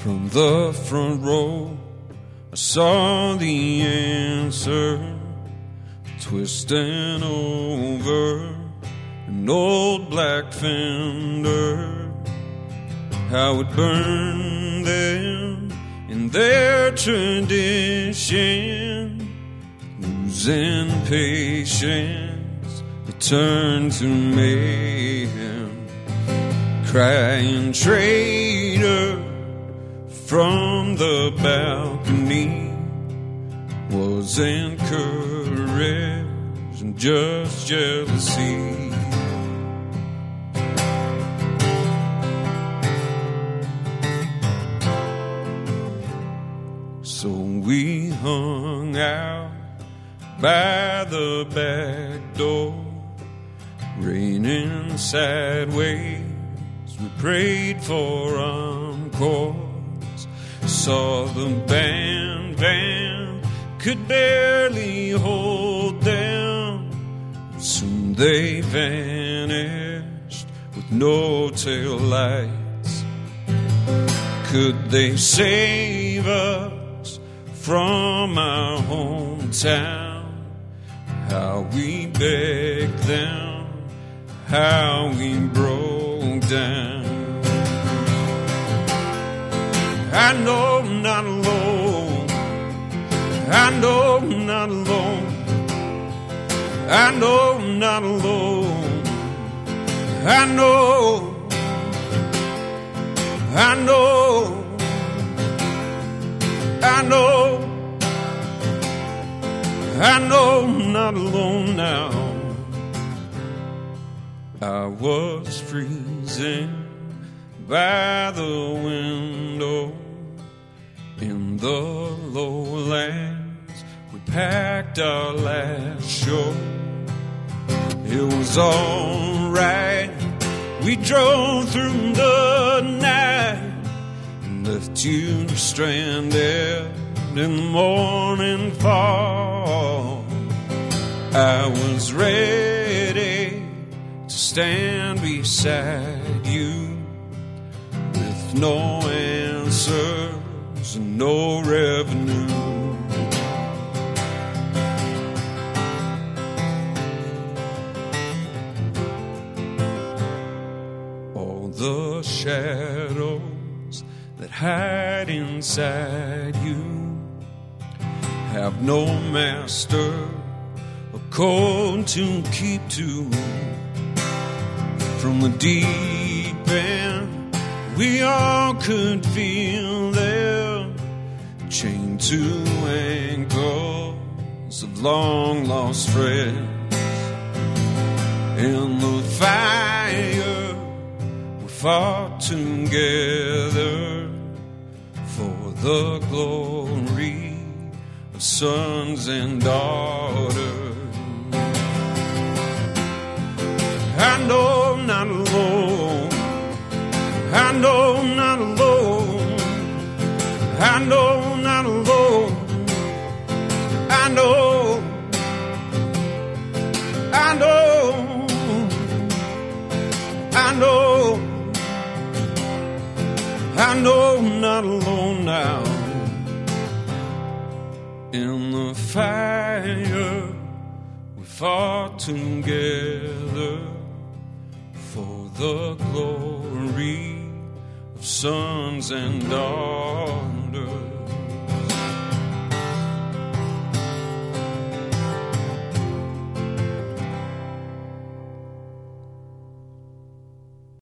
From the front row, I saw the answer, twisting over an old black fender. How it burned them in their tradition, losing patience, it turned to mayhem. Crying traitor from the balcony, wasn't courage and just jealousy. So we hung out by the back door, raining sideways. We prayed for encore. Saw the band van could barely hold them. Soon they vanished with no tail lights. Could they save us from our hometown? How we begged them, how we broke down. I know I'm not alone. I know I'm not alone. I know I'm not alone. I know. I know. I know. I know I'm not alone now. I was freezing by the window in the lowlands. We packed our last show. It was all right. We drove through the night and left you stranded in the morning fall. I was ready to stand beside you with no answers and no revenue. All the shadows that hide inside you have no master, a code to keep to. From the deep end, we all could feel them, chained to ankles of long lost friends. In the fire, we fought together for the glory of sons and daughters. I know I'm not alone. I know I'm not alone. I know I'm not alone. I know. I know. I know. I know I'm not alone now. In the fire, we fought together for the glory of sons and daughters.